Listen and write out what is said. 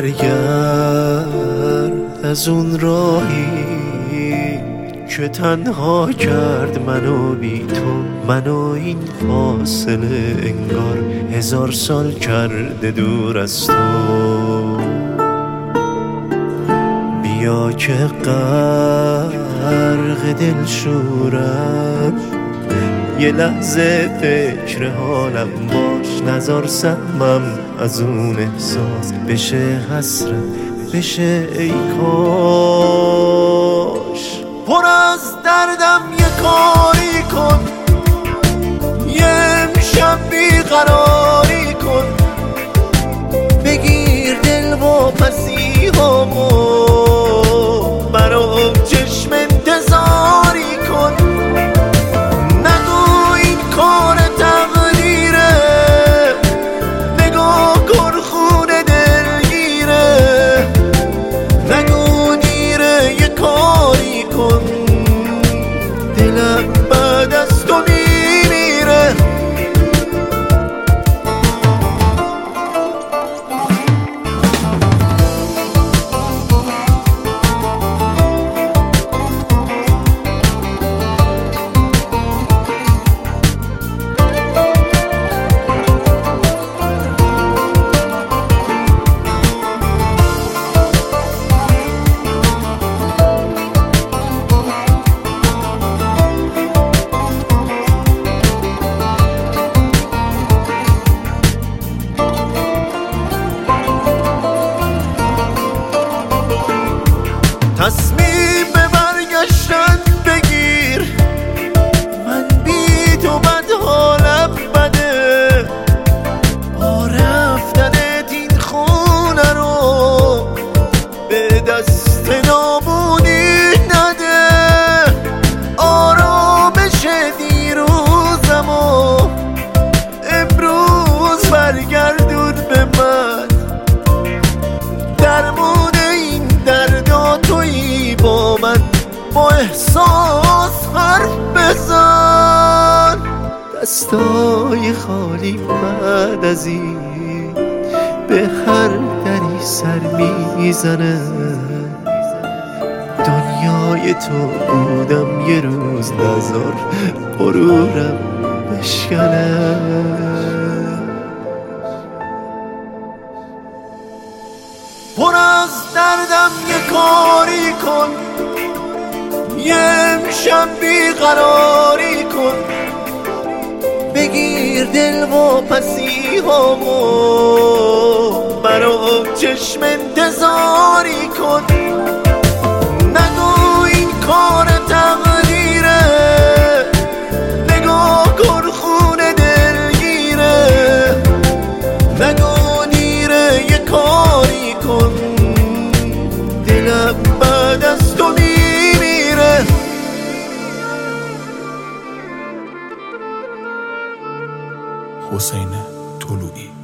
برگرد از اون راهی که تنها کرد منو بی تو، منو این فاصله انگار 1000 سال کرده دور از تو. بیا که غرق دل شورم، یه لحظه فکر حالم باش، نزار سهمم از اون احساس بشه حسرت، بشه ای کاش. پر از دردم یه کاری کن، یه امشب بیقراری کن، بگیر دل واپسی هامو، برام چشم انتظاری کن. نگو این کار تقدیره، نگاه کن خون دلگیره، نگو دیره یه کاری کن، دلم بعد از تو میمیره. تصمیم به برگشتن بگیر، من بی تو بد حالم بده، با رفتنت این خونه رو به دست نابونی نده. آرامش دیروزم و امروز برگردون به من، درمون این دردا تویی، با من با احساس حرف بزن. دستای خالی بعد از این به هر دری سر میزنه. دنیای تو بودم یه روز، نزار غرورم بشکنه. پر از دردم یه کاری کن، یه امشب بیقراری کن، بگیر دل واپسی هامو، برام چشم انتظاری کن. نگو این کار تقدیره، نگاه کن خون دلگیره، نگو دیره یه کاری کن، دلم بعد از تو میمیره. حسین طلوعی.